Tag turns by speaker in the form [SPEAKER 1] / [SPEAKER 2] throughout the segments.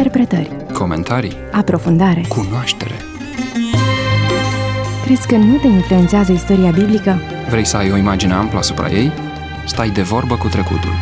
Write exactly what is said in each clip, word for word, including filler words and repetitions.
[SPEAKER 1] Interpretări,
[SPEAKER 2] comentarii,
[SPEAKER 1] aprofundare,
[SPEAKER 2] cunoaștere.
[SPEAKER 1] Crezi că nu te influențează istoria biblică?
[SPEAKER 2] Vrei să ai o imagine amplă asupra ei? Stai de vorbă cu trecutul.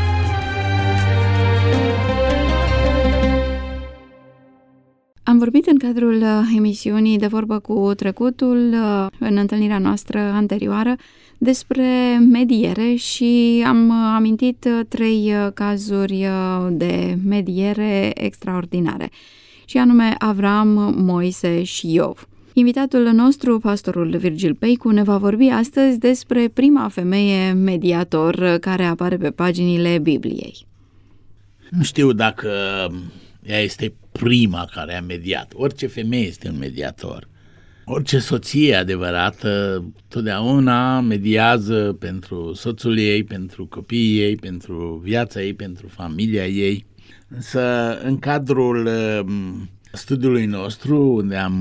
[SPEAKER 3] Am vorbit în cadrul emisiunii De vorbă cu trecutul, în întâlnirea noastră anterioară, despre mediere și am amintit trei cazuri de mediere extraordinare, și anume Avram, Moise și Iov. Invitatul nostru, pastorul Virgil Peicu, ne va vorbi astăzi despre prima femeie mediator care apare pe paginile Bibliei.
[SPEAKER 4] Nu știu dacă ea este prima care a mediat. Orice femeie este un mediator. Orice soție adevărată totdeauna mediază pentru soțul ei, pentru copiii ei, pentru viața ei, pentru familia ei. Însă în cadrul studiului nostru, unde am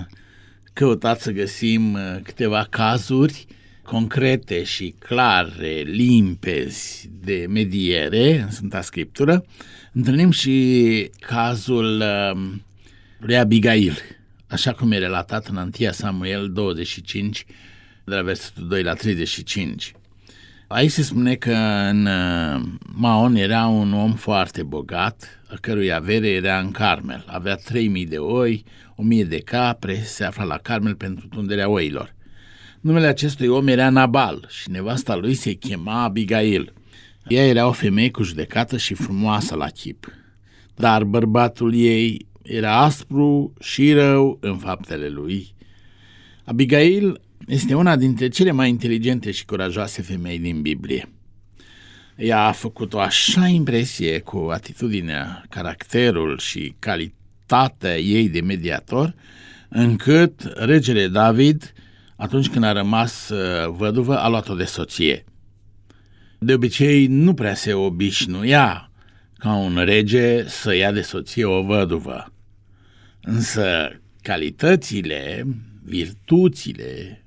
[SPEAKER 4] căutat să găsim câteva cazuri concrete și clare, limpezi de mediere în Sfânta Scriptură, întâlnim și cazul lui Abigail, așa cum e relatat în întâi Samuel douăzeci și cinci, de la versetul doi la treizeci și cinci. Aici se spune că în Maon era un om foarte bogat, a cărui avere era în Carmel. Avea trei mii de oi, o mie de capre, se afla la Carmel pentru tunderea oilor. Numele acestui om era Nabal și nevasta lui se chema Abigail. Ea era o femeie cu judecată și frumoasă la chip, dar bărbatul ei era aspru și rău în faptele lui. Abigail este una dintre cele mai inteligente și curajoase femei din Biblie. Ea a făcut o așa impresie cu atitudinea, caracterul și calitatea ei de mediator, încât regele David, atunci când a rămas văduvă, a luat-o de soție. De obicei nu prea se obișnuia ca un rege să ia de soție o văduvă. Însă calitățile, virtuțile,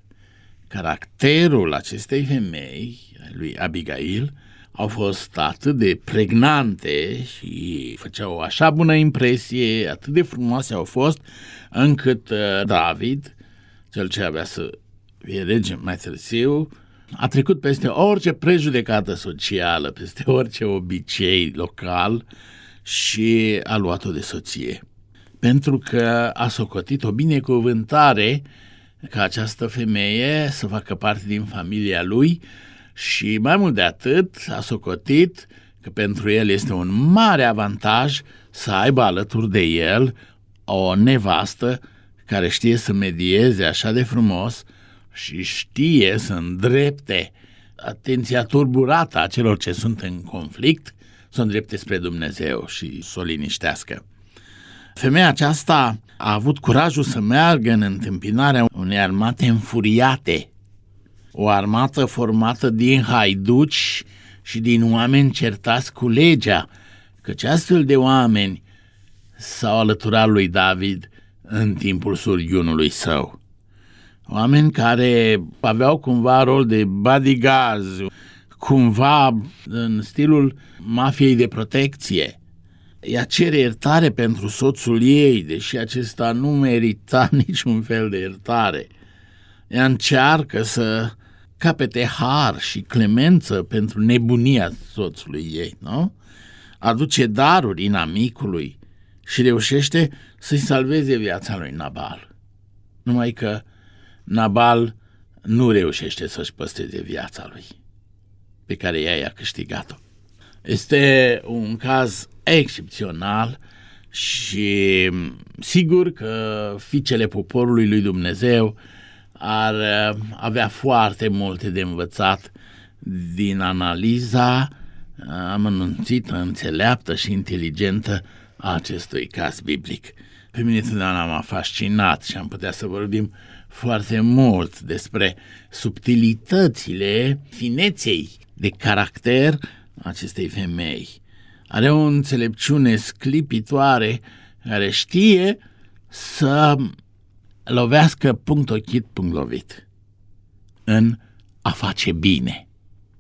[SPEAKER 4] caracterul acestei femei, lui Abigail, au fost atât de pregnante și făceau o așa bună impresie, atât de frumoase au fost, încât David, cel ce avea să fie rege mai târziu, a trecut peste orice prejudecată socială, peste orice obicei local și a luat-o de soție. Pentru că a socotit o binecuvântare ca această femeie să facă parte din familia lui și mai mult de atât a socotit că pentru el este un mare avantaj să aibă alături de el o nevastă care știe să medieze așa de frumos și știe să îndrepte atenția turburată a celor ce sunt în conflict, să o îndrepte spre Dumnezeu și să o liniștească. Femeia aceasta a avut curajul să meargă în întâmpinarea unei armate înfuriate, o armată formată din haiduci și din oameni certați cu legea, căci astfel de oameni s-au alăturat lui David în timpul surghiunului său. Oameni care aveau cumva rol de bodyguards, cumva în stilul mafiei de protecție. Ea cere iertare pentru soțul ei, deși acesta nu merita niciun fel de iertare. Ea încearcă să capete har și clemență pentru nebunia soțului ei, nu? Aduce daruri inamicului și reușește să-i salveze viața lui Nabal. Numai că Nabal nu reușește să-și păstreze viața lui, pe care ea i-a câștigat-o. Este un caz excepțional și sigur că fiicele poporului lui Dumnezeu ar avea foarte multe de învățat din analiza amănunțită, înțeleaptă și inteligentă a acestui caz biblic. Pe mine totdeauna m-a fascinat și am putea să vorbim foarte mult despre subtilitățile fineței de caracter acestei femei. Are o înțelepciune sclipitoare care știe să lovească punct ochit, punct lovit în a face bine.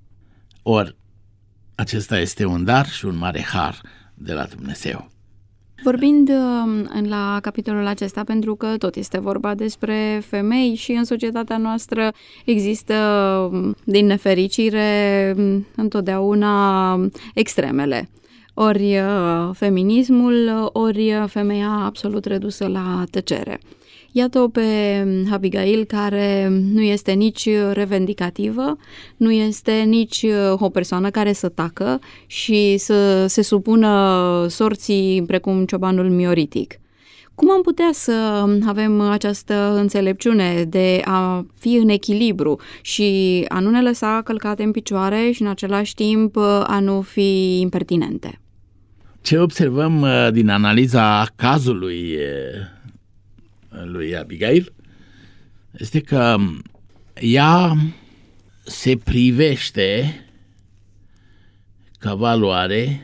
[SPEAKER 4] Ori acesta este un dar și un mare har de la Dumnezeu.
[SPEAKER 3] Vorbind la capitolul acesta, pentru că tot este vorba despre femei și în societatea noastră există, din nefericire, întotdeauna extremele. Ori feminismul, ori femeia absolut redusă la tăcere. Iată-o pe Abigail, care nu este nici revendicativă, nu este nici o persoană care să tacă și să se supună sorții precum ciobanul mioritic. Cum am putea să avem această înțelepciune de a fi în echilibru și a nu ne lăsa călcate în picioare și în același timp a nu fi impertinente?
[SPEAKER 4] Ce observăm din analiza cazului lui Abigail este că ea se privește ca valoare,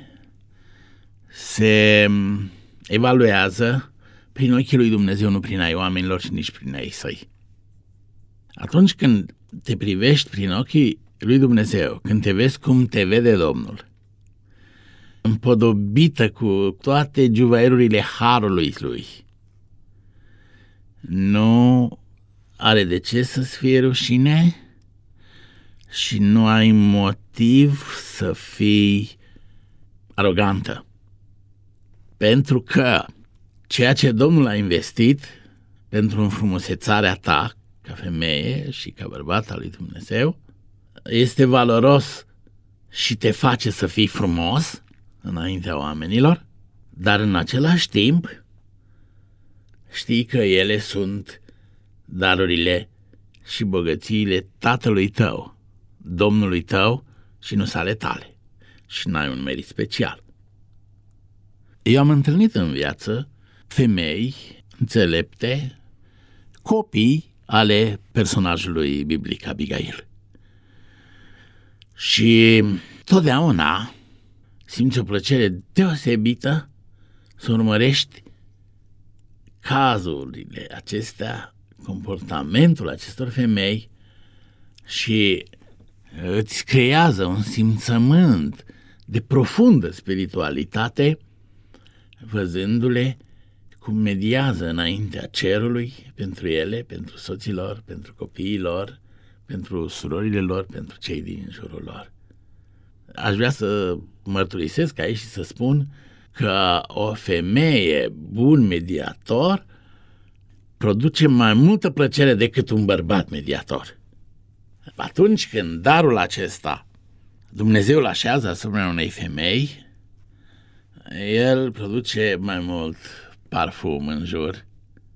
[SPEAKER 4] se evaluează prin ochii lui Dumnezeu, nu prin ai oamenilor și nici prin ai săi. Atunci când te privești prin ochii lui Dumnezeu, când te vezi cum te vede Domnul, împodobită cu toate juvaierurile harului lui, nu are de ce să-ți fie rușine și nu ai motiv să fii arogantă. Pentru că ceea ce Domnul a investit pentru înfrumusețarea ta ca femeie și ca bărbat al lui Dumnezeu este valoros și te face să fii frumos înaintea oamenilor, dar în același timp știi că ele sunt darurile și bogățiile tatălui tău, Domnului tău și nu sale tale și n-ai un merit special. Eu am întâlnit în viață femei înțelepte, copii ale personajului biblic Abigail. Și totdeauna simți o plăcere deosebită să urmărești cazurile acestea, comportamentul acestor femei și îți creează un simțământ de profundă spiritualitate văzându-le cum mediază înaintea cerului pentru ele, pentru soților, pentru copiilor, pentru surorile lor, pentru cei din jurul lor. Aș vrea să mărturisesc aici și să spun că o femeie bun mediator produce mai multă plăcere decât un bărbat mediator. Atunci când darul acesta Dumnezeu îl așează asupra unei femei, el produce mai mult parfum în jur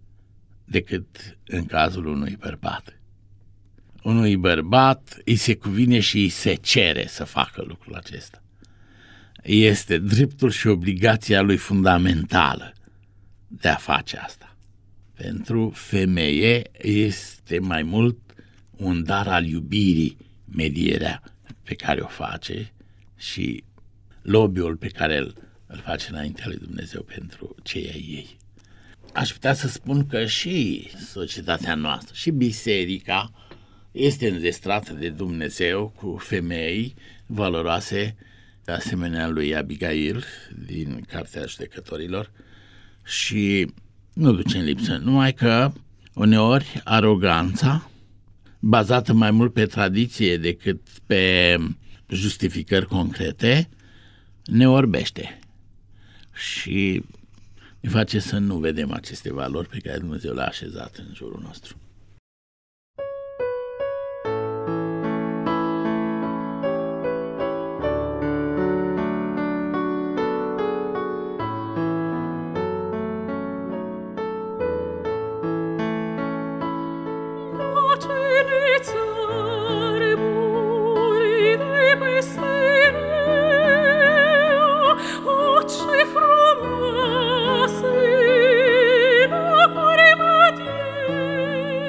[SPEAKER 4] decât în cazul unui bărbat. Unui bărbat îi se cuvine și îi se cere să facă lucrul acesta. Este dreptul și obligația lui fundamentală de a face asta. Pentru femeie este mai mult un dar al iubirii medierea pe care o face și lobby-ul pe care îl, îl face înaintea lui Dumnezeu pentru cei ai ei. Aș putea să spun că și societatea noastră, și biserica, este înzestrată de Dumnezeu cu femei valoroase, de asemenea lui Abigail din Cartea Judecătorilor, și nu duce în lipsă, numai că uneori aroganța, bazată mai mult pe tradiție decât pe justificări concrete, ne orbește și ne face să nu vedem aceste valori pe care Dumnezeu le-a așezat în jurul nostru.
[SPEAKER 5] Frumoase, la care mă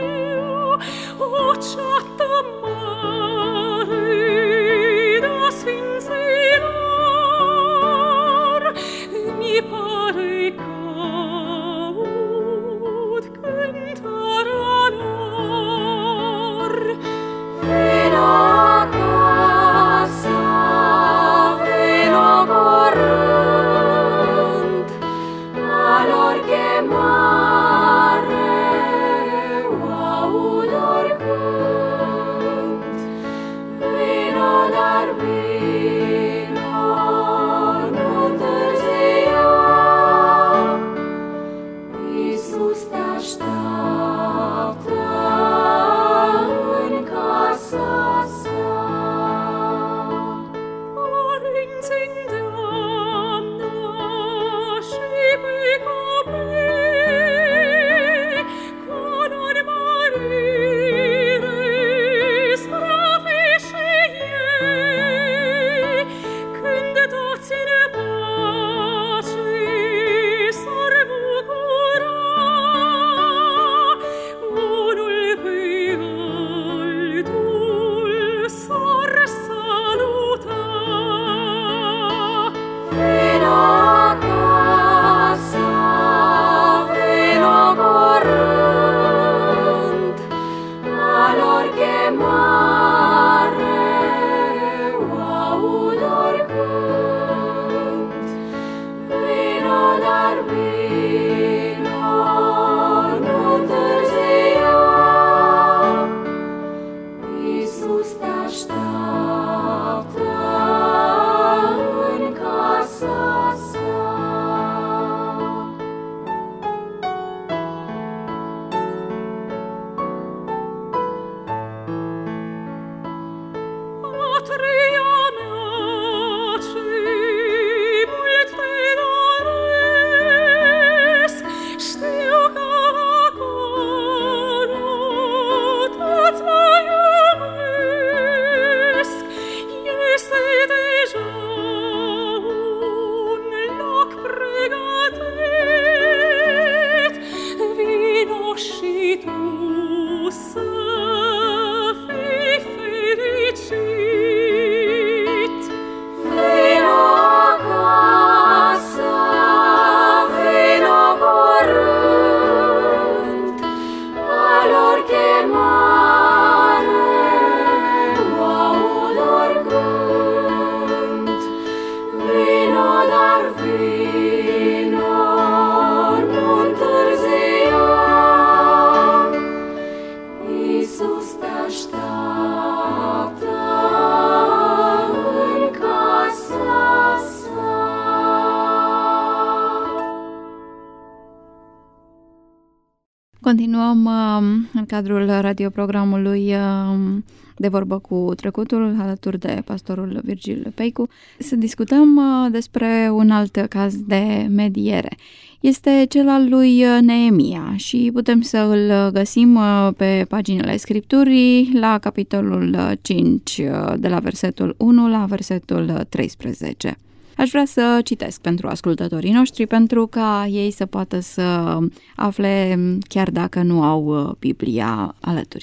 [SPEAKER 3] Continuăm în cadrul radioprogramului De vorbă cu trecutul, alături de pastorul Virgil Peicu, să discutăm despre un alt caz de mediere. Este cel al lui Neemia și putem să îl găsim pe paginile Scripturii la capitolul cinci, de la versetul unu la versetul treisprezece. Aș vrea să citesc pentru ascultătorii noștri, pentru ca ei să poată să afle, chiar dacă nu au Biblia alături.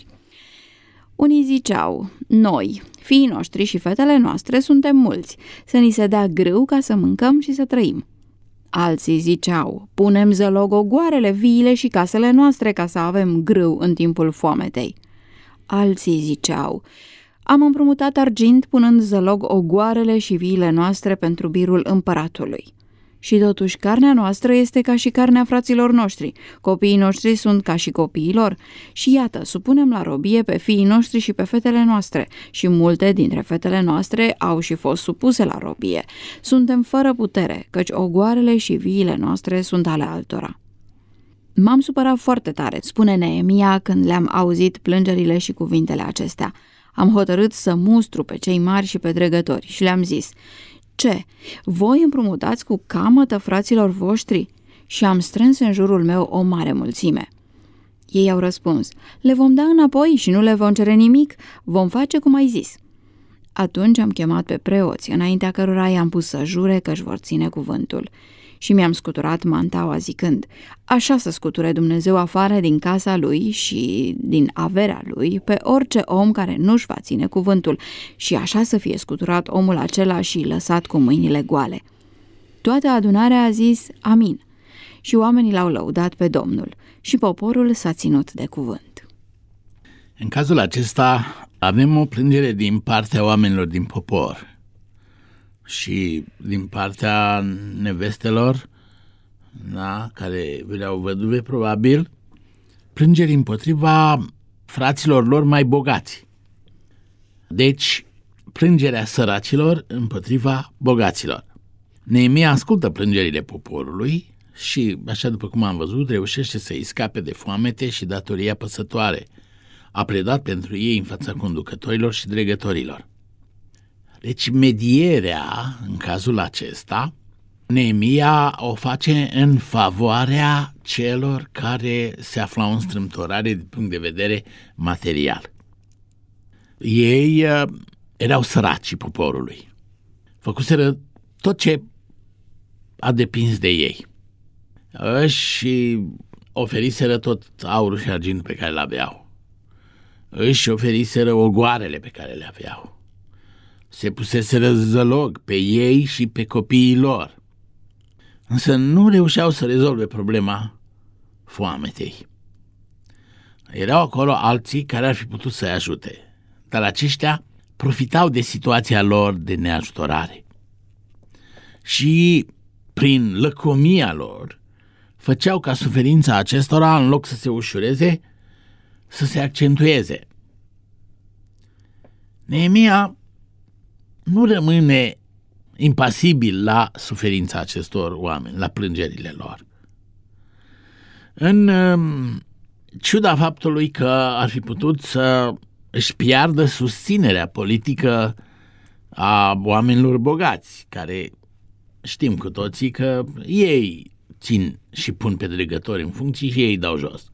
[SPEAKER 3] Unii ziceau: noi, fiii noștri și fetele noastre, suntem mulți, să ni se dea grâu ca să mâncăm și să trăim. Alții ziceau: punem zălog ogoarele, viile și casele noastre ca să avem grâu în timpul foametei. Alții ziceau: am împrumutat argint punând zălog ogoarele și viile noastre pentru birul împăratului. Și totuși carnea noastră este ca și carnea fraților noștri, copiii noștri sunt ca și copiii lor. Și iată, supunem la robie pe fiii noștri și pe fetele noastre, și multe dintre fetele noastre au și fost supuse la robie. Suntem fără putere, căci ogoarele și viile noastre sunt ale altora. M-am supărat foarte tare, spune Neemia, când le-am auzit plângerile și cuvintele acestea. Am hotărât să mustru pe cei mari și pe dregători și le-am zis: ce? Voi împrumutați cu camătă fraților voștri? Și am strâns în jurul meu o mare mulțime. Ei au răspuns: le vom da înapoi și nu le vom cere nimic, vom face cum ai zis. Atunci am chemat pe preoți, înaintea cărora i-am pus să jure că își vor ține cuvântul. Și mi-am scuturat mantaua zicând: așa să scuture Dumnezeu afară din casa lui și din averea lui pe orice om care nu-și va ține cuvântul, și așa să fie scuturat omul acela și lăsat cu mâinile goale. Toată adunarea a zis amin și oamenii l-au lăudat pe Domnul și poporul s-a ținut de cuvânt.
[SPEAKER 4] În cazul acesta avem o plângere din partea oamenilor din popor și din partea nevestelor, da, care vreau văduve probabil, plângeri împotriva fraților lor mai bogați. Deci, plângerea săracilor împotriva bogaților. Neemia ascultă plângerile poporului și, așa după cum am văzut, reușește să-i scape de foamete și datoria păsătoare. A predat pentru ei în fața conducătorilor și dregătorilor. Deci medierea, în cazul acesta, Neemia o face în favoarea celor care se aflau în strâmtorare din punct de vedere material. Ei uh, erau săraci poporului. Făcuseră tot ce a depins de ei. Își oferiseră tot aurul și argint pe care le aveau. Își oferiseră ogoarele pe care le aveau. Se puseseră zălog pe ei și pe copiii lor. Însă nu reușeau să rezolve problema foametei. Erau acolo alții care ar fi putut să-i ajute, dar aceștia profitau de situația lor de neajutorare. Și prin lăcomia lor făceau ca suferința acestora, în loc să se ușureze, să se accentueze. Neemia nu rămâne impasibil la suferința acestor oameni, la plângerile lor. În ciuda faptului că ar fi putut să își piardă susținerea politică a oamenilor bogați, care știm cu toții că ei țin și pun pe dregători în funcții și ei dau jos.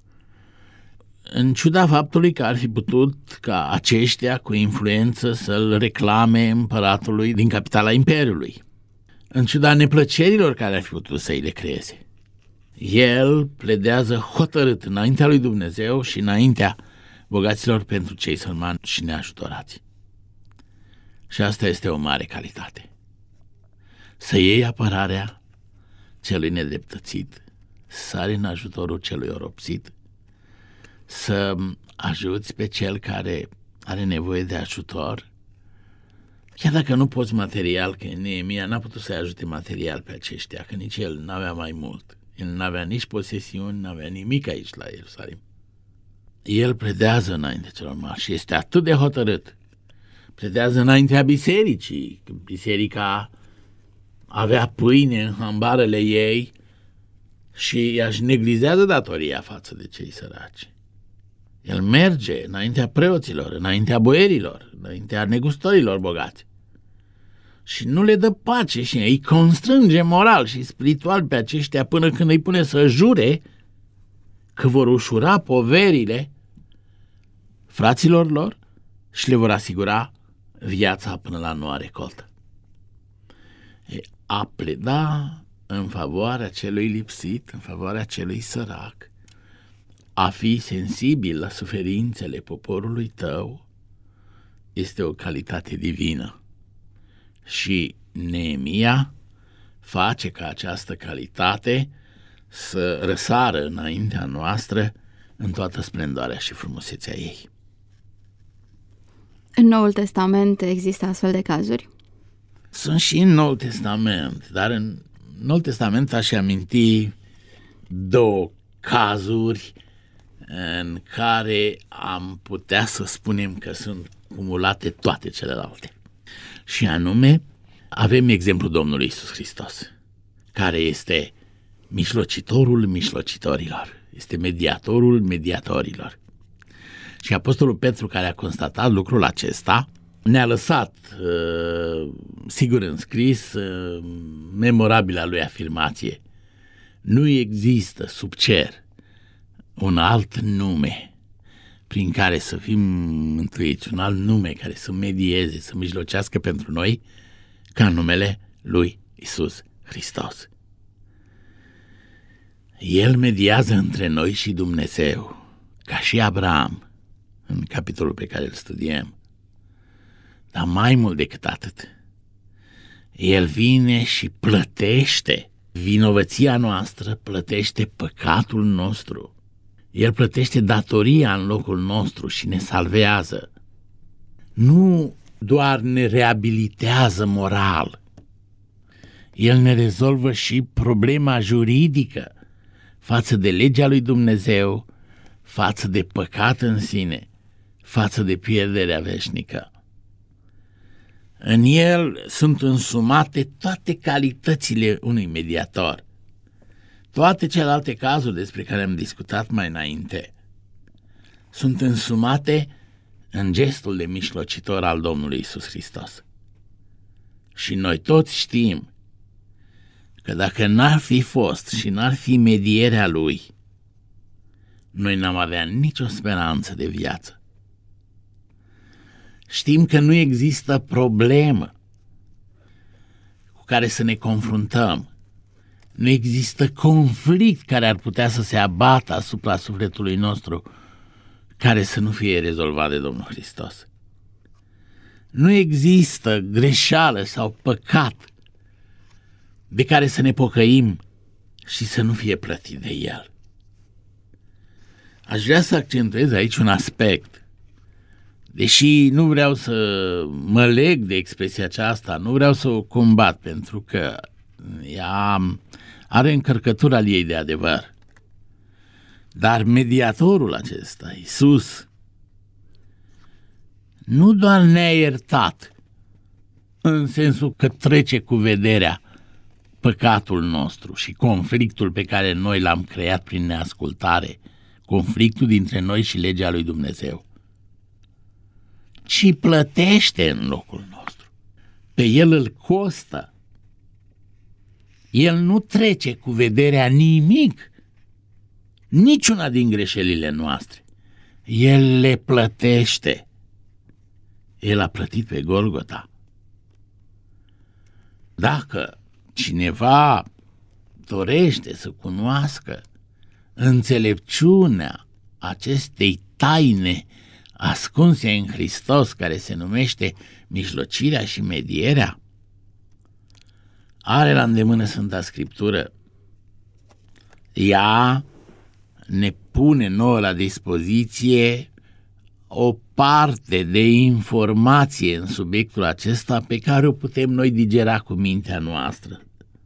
[SPEAKER 4] În ciuda faptului că ar fi putut ca aceștia cu influență să-l reclame împăratului din capitala imperiului, în ciuda neplăcerilor care ar fi putut să îi le creeze, el pledează hotărât înaintea lui Dumnezeu și înaintea bogaților pentru cei sărmani și neajutorați. Și asta este o mare calitate. Să iei apărarea celui nedreptățit, să sari în ajutorul celui oropsit, să ajuți pe cel care are nevoie de ajutor, chiar dacă nu poți material, că Neemia n-a putut să-i ajute material pe aceștia, că nici el n-avea mai mult. El n-avea nici posesiuni, n-avea nimic aici la Ierusalim. El pledează înainte celor mari și este atât de hotărât. Pledează înaintea bisericii. Biserica avea pâine în hambarele ei și își neglijează datoria față de cei săraci. El merge înaintea preoților, înaintea boierilor, înaintea negustorilor bogați și nu le dă pace și îi constrânge moral și spiritual pe aceștia până când îi pune să jure că vor ușura poverile fraților lor și le vor asigura viața până la noua recoltă. E, a pleda în favoarea celui lipsit, în favoarea celui sărac, a fi sensibil la suferințele poporului tău, este o calitate divină. Și Neemia face ca această calitate să răsară înaintea noastră în toată splendoarea și frumusețea ei.
[SPEAKER 3] În Noul Testament există astfel de cazuri?
[SPEAKER 4] Sunt și în Noul Testament, dar în Noul Testament aș aminti două cazuri în care am putea să spunem că sunt cumulate toate celelalte. Și anume, avem exemplul Domnului Iisus Hristos, care este mijlocitorul mijlocitorilor, este mediatorul mediatorilor. Și Apostolul Petru, care a constatat lucrul acesta, ne-a lăsat, uh, sigur înscris, uh, memorabila lui afirmație: nu există sub cer un alt nume prin care să fim mântuiți, un alt nume care să medieze, să mijlocească pentru noi, ca numele lui Iisus Hristos. El mediază între noi și Dumnezeu, ca și Abraham, în capitolul pe care îl studiem. Dar mai mult decât atât, El vine și plătește vinovăția noastră, plătește păcatul nostru. El plătește datoria în locul nostru și ne salvează. Nu doar ne reabilitează moral, El ne rezolvă și problema juridică față de legea lui Dumnezeu, față de păcat în sine, față de pierderea veșnică. În El sunt însumate toate calitățile unui mediator. Toate celelalte cazuri despre care am discutat mai înainte sunt însumate în gestul de mijlocitor al Domnului Iisus Hristos. Și noi toți știm că dacă n-ar fi fost și n-ar fi medierea Lui, noi n-am avea nicio speranță de viață. Știm că nu există problemă cu care să ne confruntăm. Nu există conflict care ar putea să se abată asupra sufletului nostru care să nu fie rezolvat de Domnul Hristos. Nu există greșeală sau păcat de care să ne pocăim și să nu fie plătit de El. Aș vrea să accentuez aici un aspect. Deși nu vreau să mă leg de expresia aceasta, nu vreau să o combat, pentru că ea are încărcătura ei de adevăr. Dar mediatorul acesta, Iisus, nu doar ne-a iertat, în sensul că trece cu vederea păcatul nostru și conflictul pe care noi l-am creat prin neascultare, conflictul dintre noi și legea lui Dumnezeu, ci plătește în locul nostru. Pe El îl costă. El nu trece cu vederea nimic, niciuna din greșelile noastre. El le plătește. El a plătit pe Golgota. Dacă cineva dorește să cunoască înțelepciunea acestei taine ascunse în Hristos, care se numește mijlocirea și medierea, are la îndemână Sfânta Scriptură. Ea ne pune nouă la dispoziție o parte de informație în subiectul acesta pe care o putem noi digera cu mintea noastră.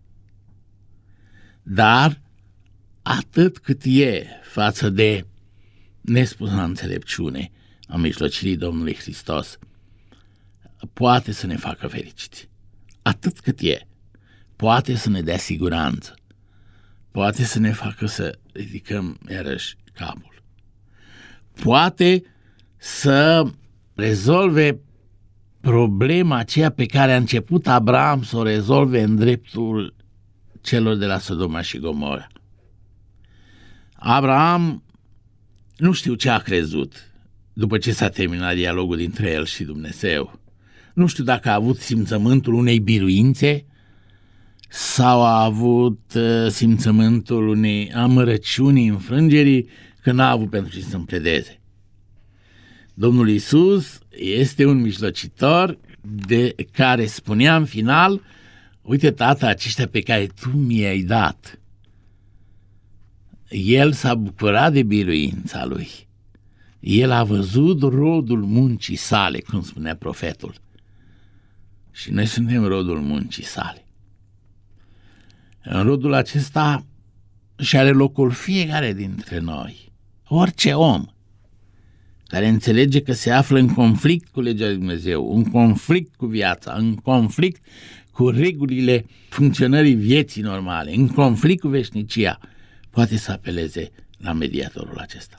[SPEAKER 4] Dar atât cât e față de nespusă înțelepciune a mijlocirii Domnului Hristos, poate să ne facă fericiți. Atât cât e, poate să ne dea siguranță, poate să ne facă să ridicăm iarăși capul. Poate să rezolve problema aceea pe care a început Abraham să o rezolve în dreptul celor de la Sodoma și Gomora. Abraham nu știu ce a crezut după ce s-a terminat dialogul dintre el și Dumnezeu. Nu știu dacă a avut simțământul unei biruințe sau a avut uh, simțământul unei amărăciuni, înfrângerii, că n-a avut pentru ce să-mi pledeze. Domnul Iisus este un mijlocitor de care spunea în final: uite, Tată, aceștia pe care Tu mi-ai dat. El s-a bucurat de biruința Lui. El a văzut rodul muncii sale, cum spunea profetul. Și noi suntem rodul muncii sale. În rodul acesta și are locul fiecare dintre noi, orice om care înțelege că se află în conflict cu legea lui Dumnezeu, în conflict cu viața, în conflict cu regulile funcționării vieții normale, în conflict cu veșnicia, poate să apeleze la mediatorul acesta.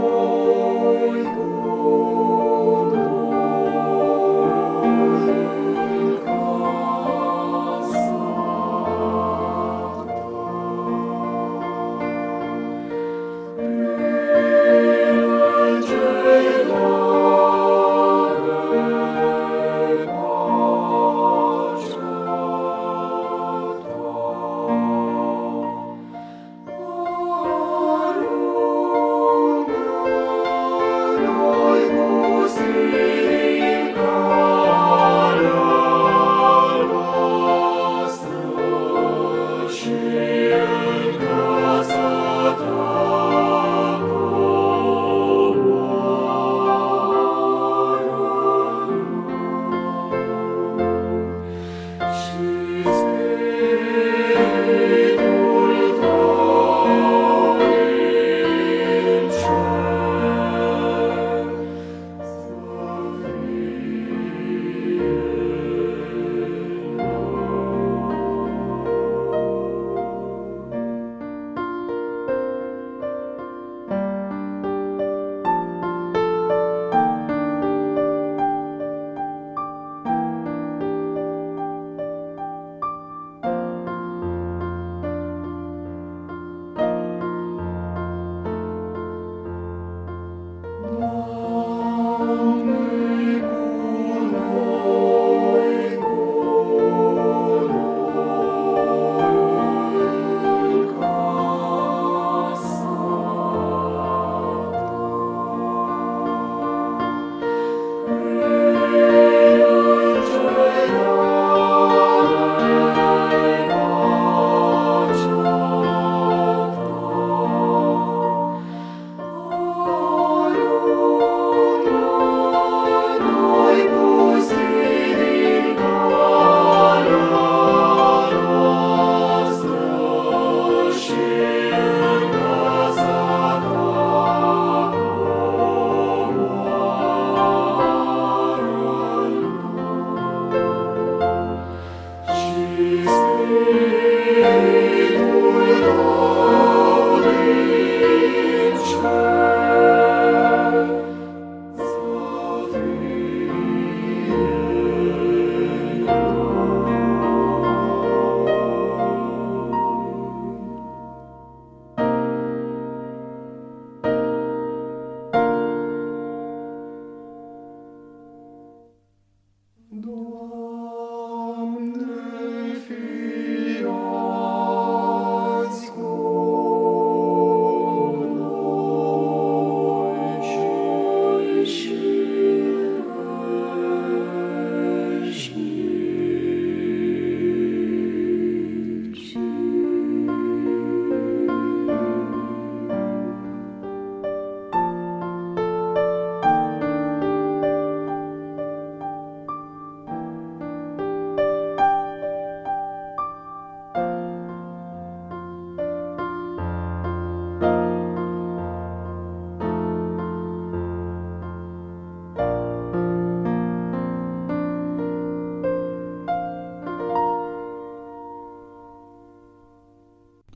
[SPEAKER 5] Doamne, cu noi, cu noi.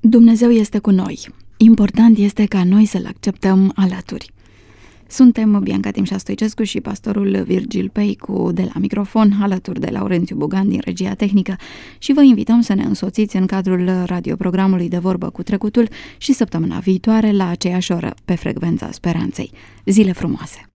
[SPEAKER 3] Dumnezeu este cu noi. Important este ca noi să-L acceptăm alături. Suntem Bianca Timșa Stoicescu și pastorul Virgil Peicu de la microfon, alături de Laurențiu Bugan din regia tehnică, și vă invităm să ne însoțiți în cadrul radioprogramului De Vorbă cu Trecutul și săptămâna viitoare la aceeași oră pe frecvența Speranței. Zile frumoase!